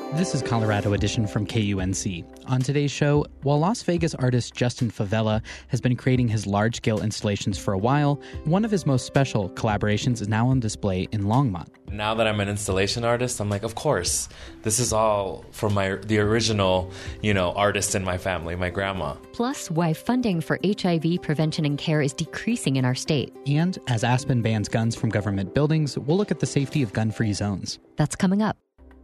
This is Colorado Edition from KUNC. On today's show, while Las Vegas artist Justin Favela has been creating his large-scale installations for a while, one of his most special collaborations is now on display in Longmont. Now that I'm an installation artist, I'm like, of course, this is all from the original, artist in my family, my grandma. Plus, why funding for HIV prevention and care is decreasing in our state. And as Aspen bans guns from government buildings, we'll look at the safety of gun-free zones. That's coming up.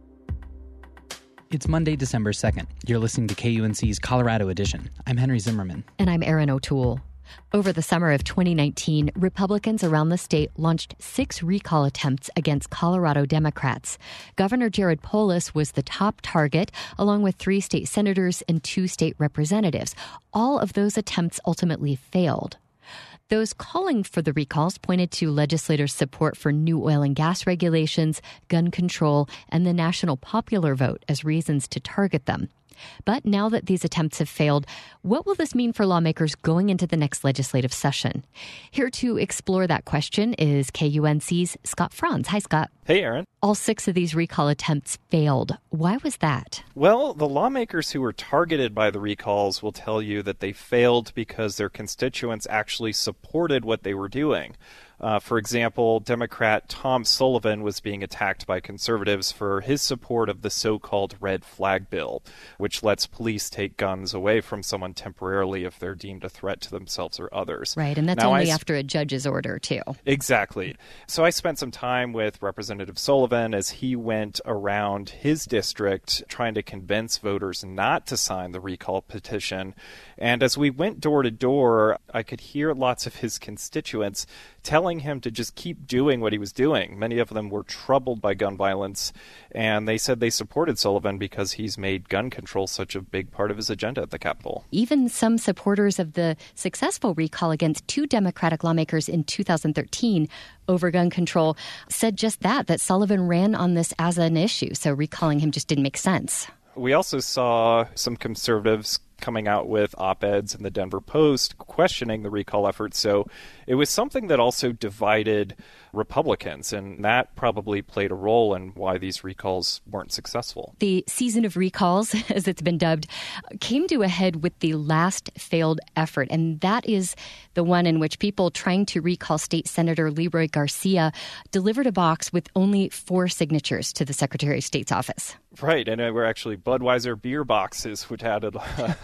It's Monday, December 2nd. You're listening to KUNC's Colorado Edition. I'm Henry Zimmerman. And I'm Erin O'Toole. Over the summer of 2019, Republicans around the state launched 6 recall attempts against Colorado Democrats. Governor Jared Polis was the top target, along with 3 state senators and 2 state representatives. All of those attempts ultimately failed. Those calling for the recalls pointed to legislators' support for new oil and gas regulations, gun control, and the national popular vote as reasons to target them. But now that these attempts have failed, what will this mean for lawmakers going into the next legislative session? Here to explore that question is KUNC's Scott Franz. Hi, Scott. Hey, Erin. All 6 of these recall attempts failed. Why was that? Well, the lawmakers who were targeted by the recalls will tell you that they failed because their constituents actually supported what they were doing. For example, Democrat Tom Sullivan was being attacked by conservatives for his support of the so-called red flag bill, which lets police take guns away from someone temporarily if they're deemed a threat to themselves or others. Right, and that's only after a judge's order, too. Exactly. So I spent some time with Representative Sullivan as he went around his district trying to convince voters not to sign the recall petition. And as we went door to door, I could hear lots of his constituents telling him to just keep doing what he was doing. Many of them were troubled by gun violence, and they said they supported Sullivan because he's made gun control such a big part of his agenda at the Capitol. Even some supporters of the successful recall against 2 Democratic lawmakers in 2013 over gun control said just that Sullivan ran on this as an issue, so recalling him just didn't make sense. We also saw some conservatives coming out with op-eds in the Denver Post questioning the recall effort. So it was something that also divided Republicans, and that probably played a role in why these recalls weren't successful. The season of recalls, as it's been dubbed, came to a head with the last failed effort, and that is the one in which people trying to recall State Senator Leroy Garcia delivered a box with only 4 signatures to the Secretary of State's office. Right, and we're actually Budweiser beer boxes, which added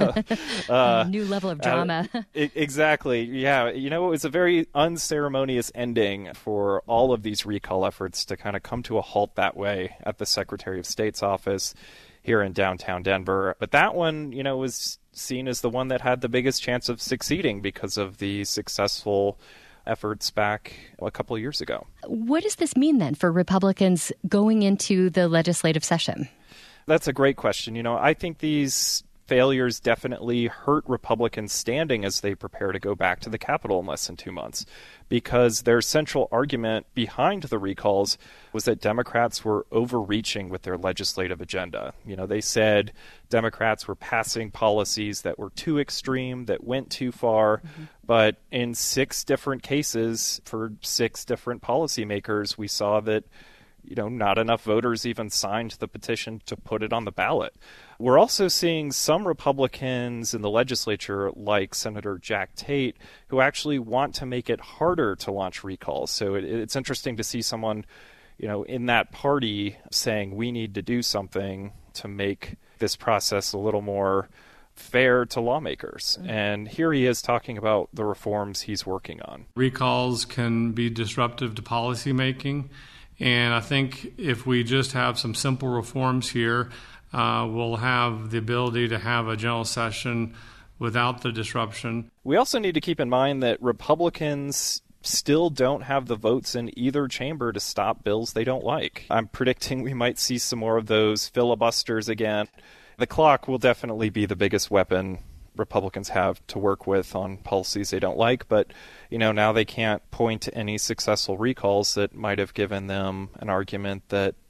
a new level of drama. Exactly, yeah. It was a very unceremonious ending for all of these recall efforts to kind of come to a halt that way at the Secretary of State's office here in downtown Denver. But that one, was seen as the one that had the biggest chance of succeeding because of the successful efforts back a couple of years ago. What does this mean then for Republicans going into the legislative session? That's a great question. I think these failures definitely hurt Republicans' standing as they prepare to go back to the Capitol in less than 2 months, because their central argument behind the recalls was that Democrats were overreaching with their legislative agenda. They said Democrats were passing policies that were too extreme, that went too far, but in 6 different cases for 6 different policymakers, we saw that not enough voters even signed the petition to put it on the ballot. We're also seeing some Republicans in the legislature, like Senator Jack Tate, who actually want to make it harder to launch recalls. So it's interesting to see someone, in that party saying we need to do something to make this process a little more fair to lawmakers. And here he is talking about the reforms he's working on. Recalls can be disruptive to policymaking. And I think if we just have some simple reforms here, we'll have the ability to have a general session without the disruption. We also need to keep in mind that Republicans still don't have the votes in either chamber to stop bills they don't like. I'm predicting we might see some more of those filibusters again. The clock will definitely be the biggest weapon Republicans have to work with on policies they don't like, but now they can't point to any successful recalls that might have given them an argument that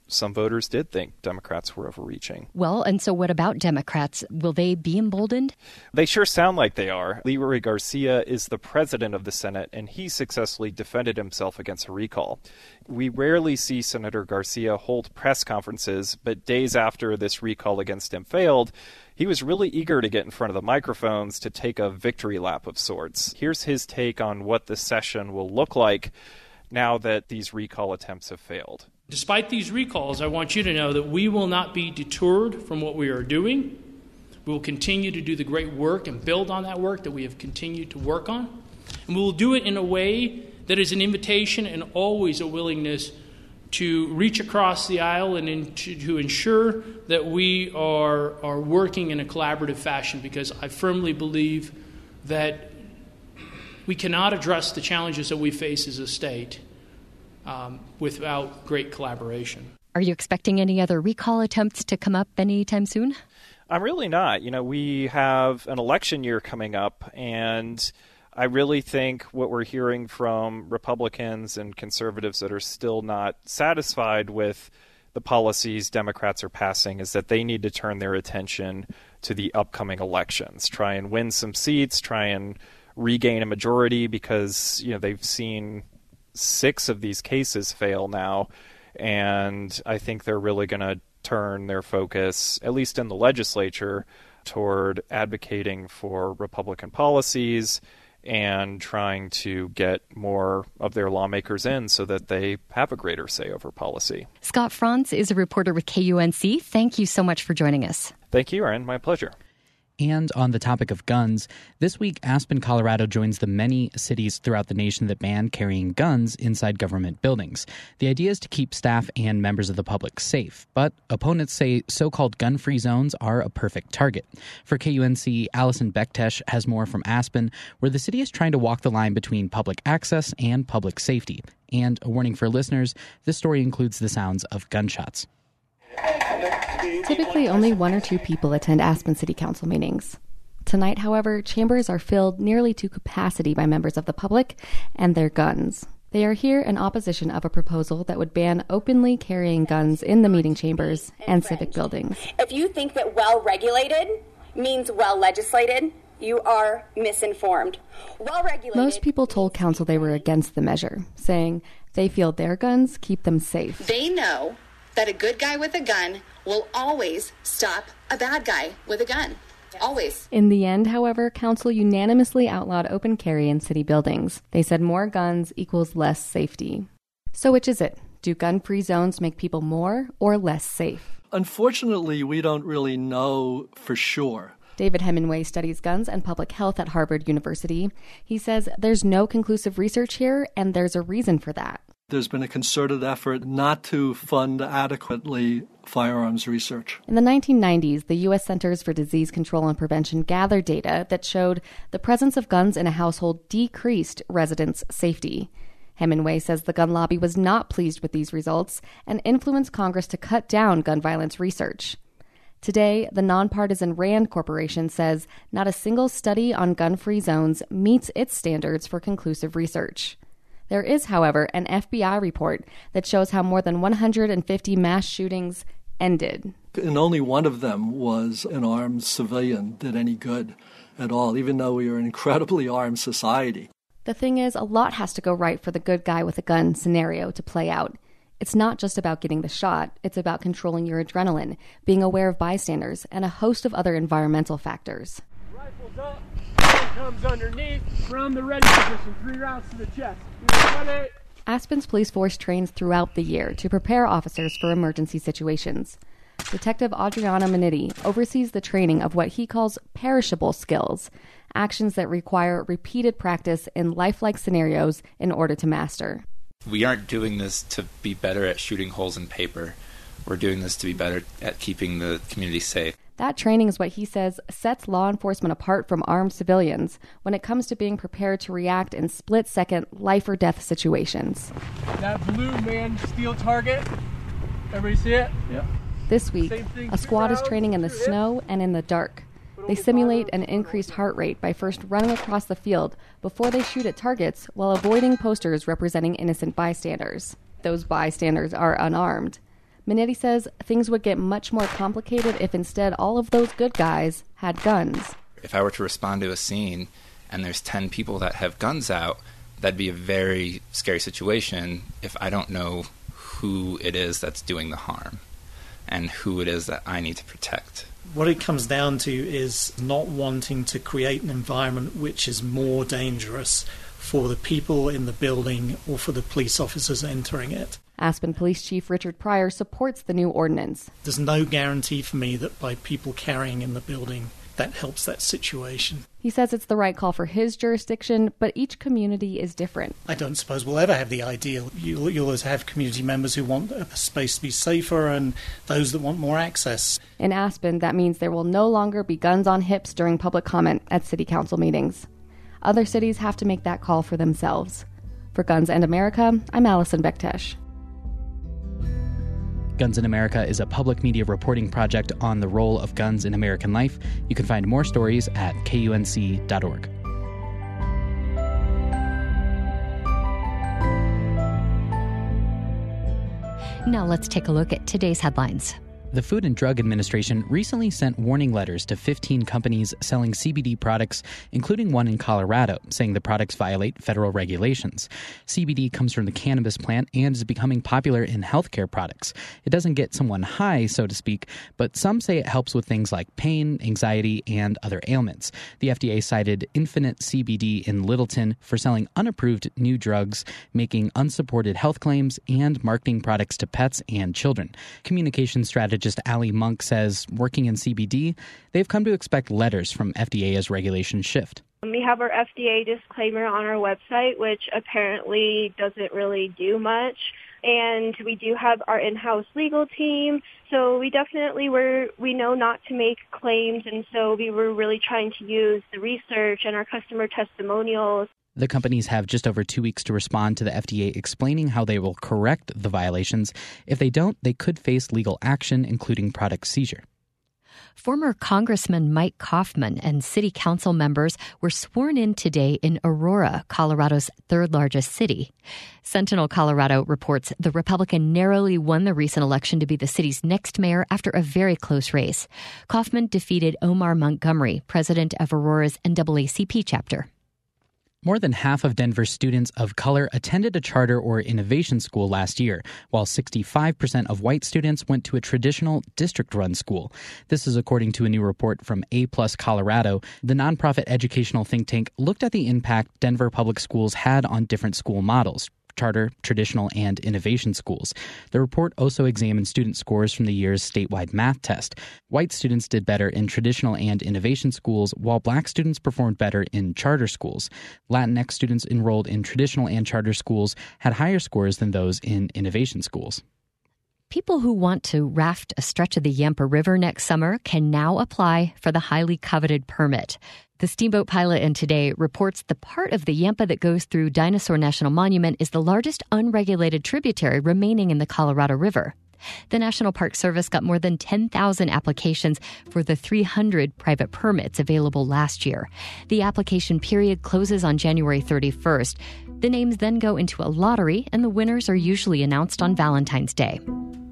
some voters did think Democrats were overreaching. Well, and so what about Democrats? Will they be emboldened? They sure sound like they are. Leroy Garcia is the president of the Senate, and he successfully defended himself against a recall. We rarely see Senator Garcia hold press conferences, but days after this recall against him failed, he was really eager to get in front of the microphones to take a victory lap of sorts. Here's his take on what the session will look like now that these recall attempts have failed. Despite these recalls, I want you to know that we will not be deterred from what we are doing. We will continue to do the great work and build on that work that we have continued to work on. And we will do it in a way that is an invitation and always a willingness to reach across the aisle and to ensure that we are working in a collaborative fashion, because I firmly believe that we cannot address the challenges that we face as a state without great collaboration. Are you expecting any other recall attempts to come up anytime soon? I'm really not. We have an election year coming up, and I really think what we're hearing from Republicans and conservatives that are still not satisfied with the policies Democrats are passing is that they need to turn their attention to the upcoming elections, try and win some seats, try and regain a majority, because they've seen 6 of these cases fail now, and I think they're really going to turn their focus, at least in the legislature, toward advocating for Republican policies and trying to get more of their lawmakers in so that they have a greater say over policy. Scott Franz is a reporter with KUNC. Thank you so much for joining us. Thank you, Erin. My pleasure. And on the topic of guns, this week Aspen, Colorado joins the many cities throughout the nation that ban carrying guns inside government buildings. The idea is to keep staff and members of the public safe, but opponents say so-called gun-free zones are a perfect target. For KUNC, Allison Bektesh has more from Aspen, where the city is trying to walk the line between public access and public safety. And a warning for listeners, this story includes the sounds of gunshots. Typically, only 1 or 2 people attend Aspen City Council meetings. Tonight, however, chambers are filled nearly to capacity by members of the public and their guns. They are here in opposition of a proposal that would ban openly carrying guns in the meeting chambers and civic buildings. If you think that well-regulated means well-legislated, you are misinformed. Well-regulated. Most people told council they were against the measure, saying they feel their guns keep them safe. They know that a good guy with a gun will always stop a bad guy with a gun. Always. In the end, however, council unanimously outlawed open carry in city buildings. They said more guns equals less safety. So which is it? Do gun-free zones make people more or less safe? Unfortunately, we don't really know for sure. David Hemingway studies guns and public health at Harvard University. He says there's no conclusive research here, and there's a reason for that. There's been a concerted effort not to fund adequately firearms research. In the 1990s, the U.S. Centers for Disease Control and Prevention gathered data that showed the presence of guns in a household decreased residents' safety. Hemingway says the gun lobby was not pleased with these results and influenced Congress to cut down gun violence research. Today, the nonpartisan RAND Corporation says not a single study on gun-free zones meets its standards for conclusive research. There is, however, an FBI report that shows how more than 150 mass shootings ended. And only one of them was an armed civilian did any good at all, even though we are an incredibly armed society. The thing is, a lot has to go right for the good guy with a gun scenario to play out. It's not just about getting the shot, it's about controlling your adrenaline, being aware of bystanders, and a host of other environmental factors. Rifles up, comes underneath, from the ready position, 3 rounds to the chest. Aspen's police force trains throughout the year to prepare officers for emergency situations. Detective Adriano Minetti oversees the training of what he calls perishable skills, actions that require repeated practice in lifelike scenarios in order to master. We aren't doing this to be better at shooting holes in paper. We're doing this to be better at keeping the community safe. That training is what he says sets law enforcement apart from armed civilians when it comes to being prepared to react in split-second life-or-death situations. That blue man steel target, everybody see it? Yeah. This week, a squad is training in the snow and in the dark. They simulate an increased heart rate by first running across the field before they shoot at targets while avoiding posters representing innocent bystanders. Those bystanders are unarmed. Minetti says things would get much more complicated if instead all of those good guys had guns. If I were to respond to a scene and there's 10 people that have guns out, that'd be a very scary situation if I don't know who it is that's doing the harm and who it is that I need to protect. What it comes down to is not wanting to create an environment which is more dangerous for the people in the building or for the police officers entering it. Aspen Police Chief Richard Pryor supports the new ordinance. There's no guarantee for me that by people carrying in the building, that helps that situation. He says it's the right call for his jurisdiction, but each community is different. I don't suppose we'll ever have the ideal. You'll always have community members who want a space to be safer and those that want more access. In Aspen, that means there will no longer be guns on hips during public comment at city council meetings. Other cities have to make that call for themselves. For Guns and America, I'm Allison Bektesh. Guns in America is a public media reporting project on the role of guns in American life. You can find more stories at kunc.org. Now let's take a look at today's headlines. The Food and Drug Administration recently sent warning letters to 15 companies selling CBD products, including one in Colorado, saying the products violate federal regulations. CBD comes from the cannabis plant and is becoming popular in healthcare products. It doesn't get someone high, so to speak, but some say it helps with things like pain, anxiety, and other ailments. The FDA cited Infinite CBD in Littleton for selling unapproved new drugs, making unsupported health claims, and marketing products to pets and children. Communication strategist Ali Monk says, working in CBD, they've come to expect letters from FDA as regulations shift. We have our FDA disclaimer on our website, which apparently doesn't really do much. And we do have our in-house legal team. So we know not to make claims. And so we were really trying to use the research and our customer testimonials. The companies have just over 2 weeks to respond to the FDA explaining how they will correct the violations. If they don't, they could face legal action, including product seizure. Former Congressman Mike Kaufman and city council members were sworn in today in Aurora, Colorado's third largest city. Sentinel Colorado reports the Republican narrowly won the recent election to be the city's next mayor after a very close race. Kaufman defeated Omar Montgomery, president of Aurora's NAACP chapter. More than half of Denver's students of color attended a charter or innovation school last year, while 65% of white students went to a traditional district-run school. This is according to a new report from A+ Colorado. The nonprofit educational think tank looked at the impact Denver public schools had on different school models: charter, traditional, and innovation schools. The report also examined student scores from the year's statewide math test. White students did better in traditional and innovation schools, while black students performed better in charter schools. Latinx students enrolled in traditional and charter schools had higher scores than those in innovation schools. People who want to raft a stretch of the Yampa River next summer can now apply for the highly coveted permit. The Steamboat Pilot in Today reports the part of the Yampa that goes through Dinosaur National Monument is the largest unregulated tributary remaining in the Colorado River. The National Park Service got more than 10,000 applications for the 300 private permits available last year. The application period closes on January 31st. The names then go into a lottery, and the winners are usually announced on Valentine's Day.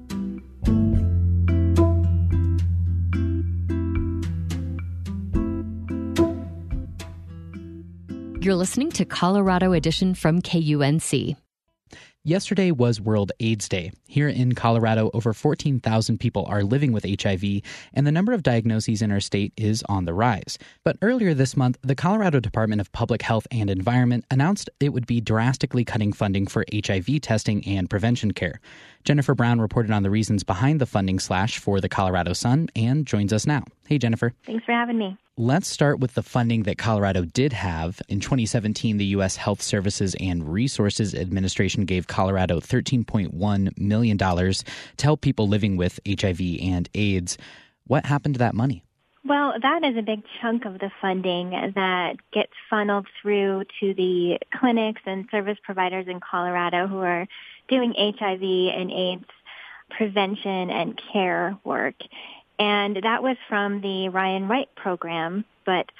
You're listening to Colorado Edition from KUNC. Yesterday was World AIDS Day. Here in Colorado, over 14,000 people are living with HIV, and the number of diagnoses in our state is on the rise. But earlier this month, the Colorado Department of Public Health and Environment announced it would be drastically cutting funding for HIV testing and prevention care. Jennifer Brown reported on the reasons behind the funding slash for the Colorado Sun and joins us now. Hey, Jennifer. Thanks for having me. Let's start with the funding that Colorado did have. In 2017, the U.S. Health Services and Resources Administration gave Colorado $13.1 million to help people living with HIV and AIDS. What happened to that money? Well, that is a big chunk of the funding that gets funneled through to the clinics and service providers in Colorado who are doing HIV and AIDS prevention and care work. And that was from the Ryan Wright program, but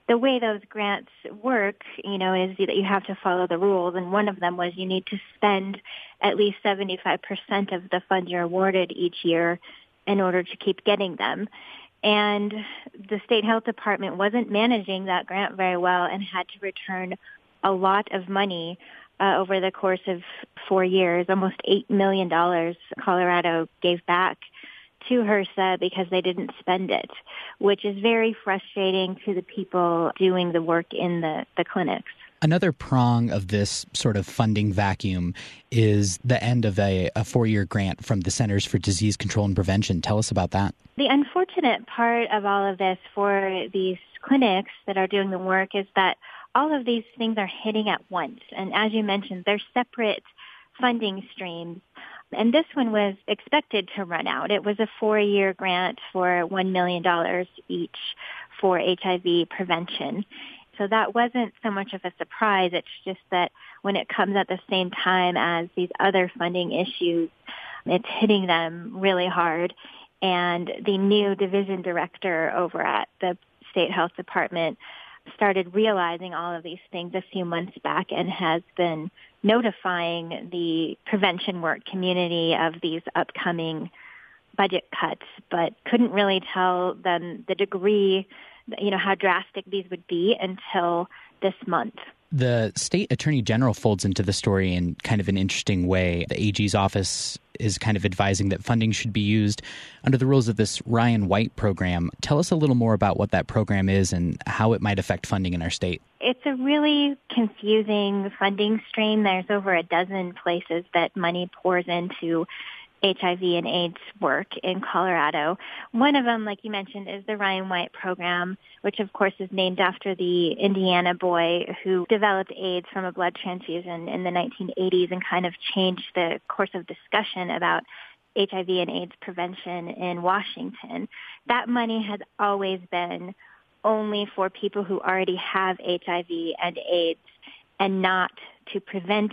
the way those grants work, is that you have to follow the rules. And one of them was you need to spend at least 75% of the funds you're awarded each year in order to keep getting them. And the state health department wasn't managing that grant very well and had to return a lot of money over the course of 4 years. Almost $8 million Colorado gave back to HRSA because they didn't spend it, which is very frustrating to the people doing the work in the clinics. Another prong of this sort of funding vacuum is the end of a 4-year grant from the Centers for Disease Control and Prevention. Tell us about that. The unfortunate part of all of this for these clinics that are doing the work is that all of these things are hitting at once. And as you mentioned, they're separate funding streams. And this one was expected to run out. It was a 4-year grant for $1 million each for HIV prevention. So that wasn't so much of a surprise. It's just that when it comes at the same time as these other funding issues, it's hitting them really hard. And the new division director over at the State Health Department started realizing all of these things a few months back and has been notifying the prevention work community of these upcoming budget cuts, but couldn't really tell them the degree, how drastic these would be until this month. The state attorney general folds into the story in kind of an interesting way. The AG's office is kind of advising that funding should be used under the rules of this Ryan White program. Tell us a little more about what that program is and how it might affect funding in our state. It's a really confusing funding stream. There's over a dozen places that money pours into HIV and AIDS work in Colorado. One of them, like you mentioned, is the Ryan White program, which of course is named after the Indiana boy who developed AIDS from a blood transfusion in the 1980s and kind of changed the course of discussion about HIV and AIDS prevention in Washington. That money has always been only for people who already have HIV and AIDS and not to prevent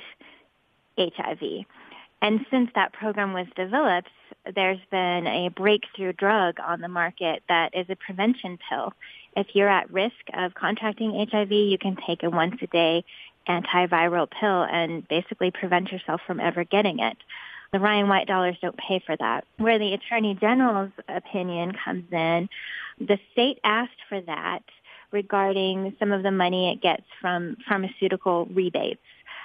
HIV. And since that program was developed, there's been a breakthrough drug on the market that is a prevention pill. If you're at risk of contracting HIV, you can take a once-a-day antiviral pill and basically prevent yourself from ever getting it. The Ryan White dollars don't pay for that. Where the Attorney General's opinion comes in, the state asked for that regarding some of the money it gets from pharmaceutical rebates,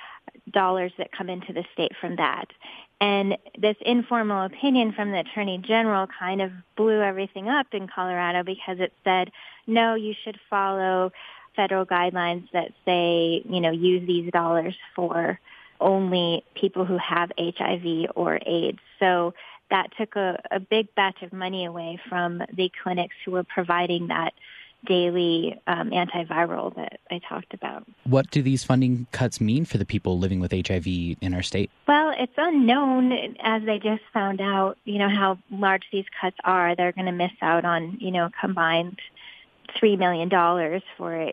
dollars that come into the state from that. And this informal opinion from the Attorney General kind of blew everything up in Colorado because it said, no, you should follow federal guidelines that say, use these dollars for only people who have HIV or AIDS. So that took a big batch of money away from the clinics who were providing that daily antiviral that I talked about. What do these funding cuts mean for the people living with HIV in our state? Well, it's unknown, as they just found out, how large these cuts are. They're going to miss out on, a combined $3 million for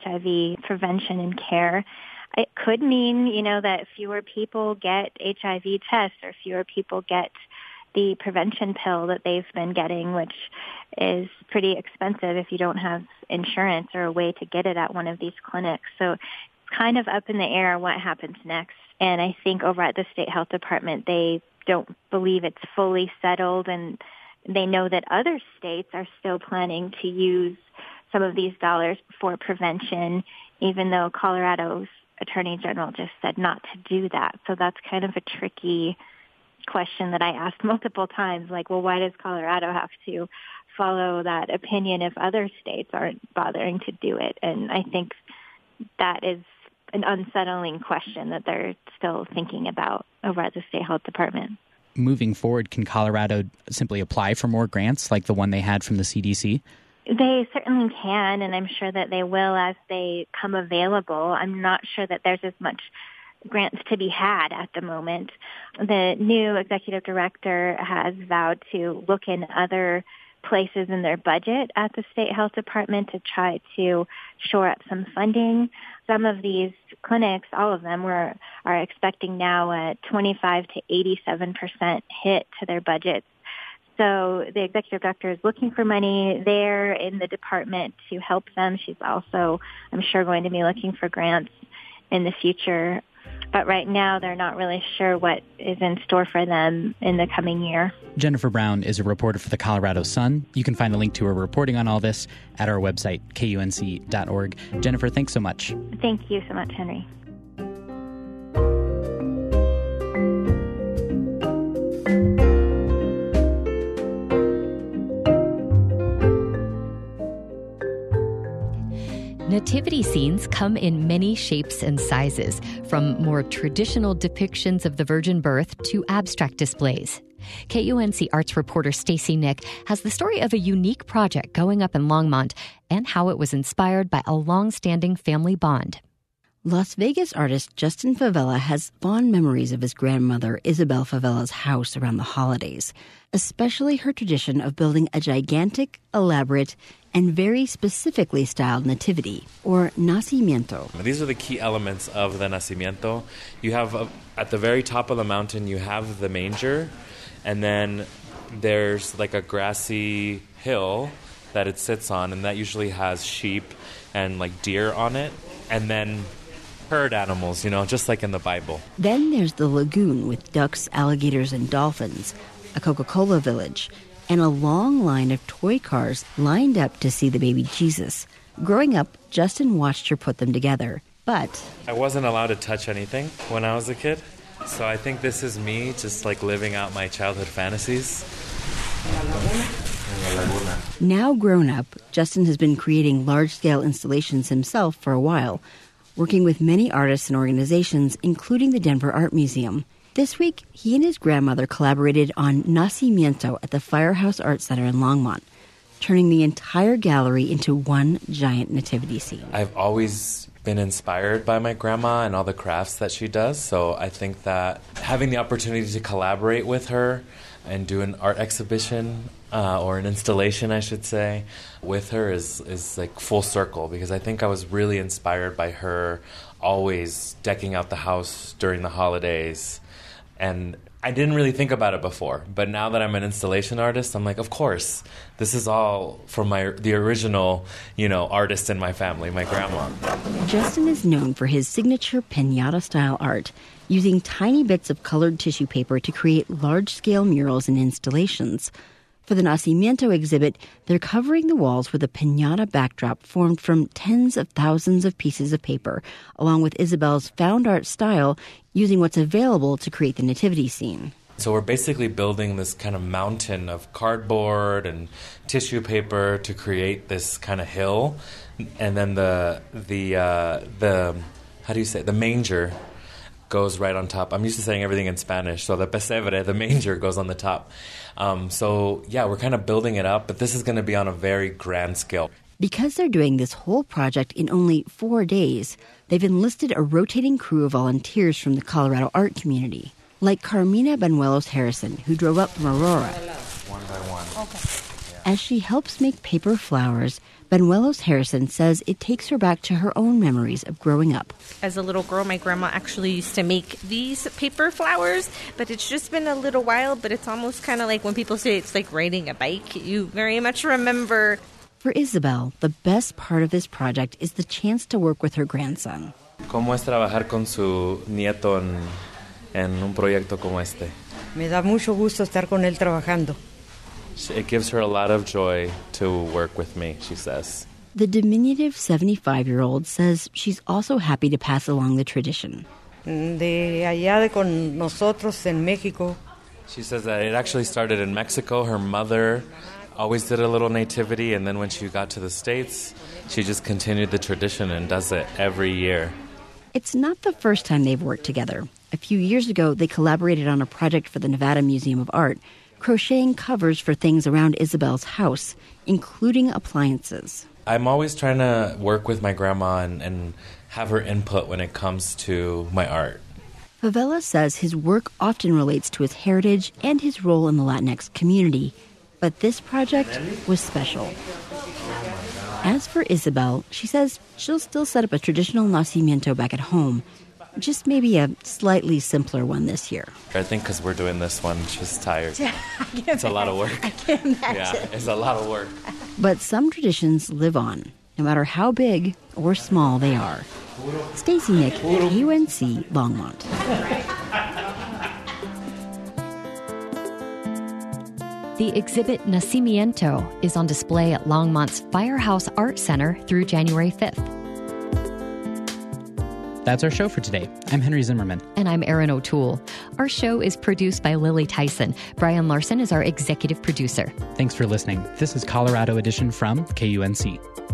HIV prevention and care. It could mean, that fewer people get HIV tests or fewer people get the prevention pill that they've been getting, which is pretty expensive if you don't have insurance or a way to get it at one of these clinics. So it's kind of up in the air what happens next. And I think over at the State Health Department, they don't believe it's fully settled, and they know that other states are still planning to use some of these dollars for prevention, even though Colorado's Attorney General just said not to do that. So that's kind of a tricky question that I asked multiple times, like, well, why does Colorado have to follow that opinion if other states aren't bothering to do it? And I think that is an unsettling question that they're still thinking about over at the State Health Department. Moving forward, can Colorado simply apply for more grants like the one they had from the CDC? They certainly can, and I'm sure that they will as they come available. I'm not sure that there's as much grants to be had at the moment. The new executive director has vowed to look in other places in their budget at the State Health Department to try to shore up some funding. Some of these clinics, all of them, are expecting now a 25 to 87% hit to their budgets. So the executive director is looking for money there in the department to help them. She's also, I'm sure, going to be looking for grants in the future. But right now, they're not really sure what is in store for them in the coming year. Jennifer Brown is a reporter for the Colorado Sun. You can find a link to her reporting on all this at our website, kunc.org. Jennifer, thanks so much. Thank you so much, Henry. Nativity scenes come in many shapes and sizes, from more traditional depictions of the virgin birth to abstract displays. KUNC arts reporter Stacy Nick has the story of a unique project going up in Longmont and how it was inspired by a long-standing family bond. Las Vegas artist Justin Favela has fond memories of his grandmother Isabel Favela's house around the holidays, especially her tradition of building a gigantic, elaborate, and very specifically styled nativity, or nacimiento. These are the key elements of the nacimiento. You have, at the very top of the mountain, you have the manger, and then there's like a grassy hill that it sits on, and that usually has sheep and like deer on it, and then herd animals, just like in the Bible. Then there's the lagoon with ducks, alligators, and dolphins, a Coca-Cola village, and a long line of toy cars lined up to see the baby Jesus. Growing up, Justin watched her put them together, but I wasn't allowed to touch anything when I was a kid, so I think this is me just like living out my childhood fantasies. Now grown up, Justin has been creating large-scale installations himself for a while, working with many artists and organizations, including the Denver Art Museum. This week, he and his grandmother collaborated on Nacimiento at the Firehouse Art Center in Longmont, turning the entire gallery into one giant nativity scene. I've always been inspired by my grandma and all the crafts that she does, so I think that having the opportunity to collaborate with her and do an art exhibition or an installation, I should say, with her is like full circle, because I think I was really inspired by her always decking out the house during the holidays. And I didn't really think about it before, but now that I'm an installation artist, I'm like, of course, this is all from the original, artist in my family, my grandma. Justin is known for his signature piñata-style art, using tiny bits of colored tissue paper to create large-scale murals and installations. For the Nacimiento exhibit, they're covering the walls with a piñata backdrop formed from tens of thousands of pieces of paper, along with Isabel's found art style, using what's available to create the nativity scene. So we're basically building this kind of mountain of cardboard and tissue paper to create this kind of hill, and then the manger goes right on top. I'm used to saying everything in Spanish, so the pesebre, the manger, goes on the top. We're kind of building it up, but this is going to be on a very grand scale. Because they're doing this whole project in only 4 days, they've enlisted a rotating crew of volunteers from the Colorado art community, like Carmina Benuelos Harrison, who drove up from Aurora. One by one. Okay. As she helps make paper flowers, Benuelos Harrison says it takes her back to her own memories of growing up. As a little girl, my grandma actually used to make these paper flowers, but it's just been a little while, but it's almost kind of like when people say it's like riding a bike. You very much remember. For Isabel, the best part of this project is the chance to work with her grandson. ¿Cómo es trabajar con su nieto en un proyecto como este? Me da mucho gusto estar con él trabajando. It gives her a lot of joy to work with me, she says. The diminutive 75-year-old says she's also happy to pass along the tradition. De allá de con nosotros en México. She says that it actually started in Mexico. Her mother always did a little nativity, and then when she got to the States, she just continued the tradition and does it every year. It's not the first time they've worked together. A few years ago, they collaborated on a project for the Nevada Museum of Art, crocheting covers for things around Isabel's house, including appliances. I'm always trying to work with my grandma and have her input when it comes to my art. Favela says his work often relates to his heritage and his role in the Latinx community, but this project was special. As for Isabel, she says she'll still set up a traditional nacimiento back at home, just maybe a slightly simpler one this year. I think because we're doing this one, just tired. It's a lot of work. I can imagine. Yeah, it's a lot of work. But some traditions live on, no matter how big or small they are. Stacey Nick, UNC Longmont. The exhibit Nacimiento is on display at Longmont's Firehouse Art Center through January 5th. That's our show for today. I'm Henry Zimmerman. And I'm Erin O'Toole. Our show is produced by Lily Tyson. Brian Larson is our executive producer. Thanks for listening. This is Colorado Edition from KUNC.